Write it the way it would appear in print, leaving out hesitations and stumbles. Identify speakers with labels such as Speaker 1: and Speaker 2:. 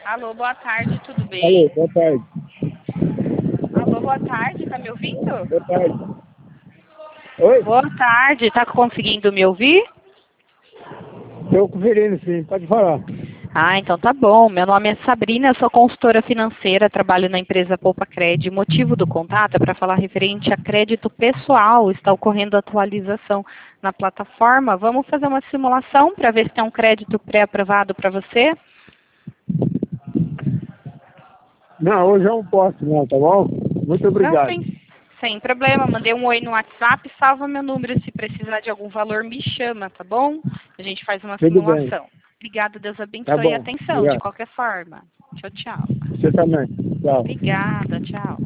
Speaker 1: Alô, boa tarde, tudo
Speaker 2: Alô,
Speaker 1: bem?
Speaker 2: boa tarde.
Speaker 1: Alô, boa tarde, tá me ouvindo?
Speaker 2: Boa tarde. Oi?
Speaker 1: Boa tarde, tá conseguindo me ouvir?
Speaker 2: Estou conferindo, sim. Pode falar.
Speaker 1: Ah, então tá bom. Meu nome é Sabrina, eu sou consultora financeira, trabalho na empresa Poupa Cred. O motivo do contato é para falar referente a crédito pessoal. Está ocorrendo atualização na plataforma. Vamos fazer uma simulação para ver se tem um crédito pré-aprovado para você?
Speaker 2: Não, hoje eu não posso, não, tá bom? Muito
Speaker 1: Não,
Speaker 2: obrigado.
Speaker 1: sem problema. Mandei um oi no WhatsApp, salva meu número. Se precisar de algum valor, me chama, tá bom? A gente faz uma
Speaker 2: Tudo bem.
Speaker 1: simulação. Obrigada, Deus
Speaker 2: Tá
Speaker 1: abençoe e
Speaker 2: bom.
Speaker 1: atenção, de
Speaker 2: Obrigado.
Speaker 1: qualquer forma. Tchau, tchau.
Speaker 2: Você também. Tchau.
Speaker 1: Obrigada, tchau.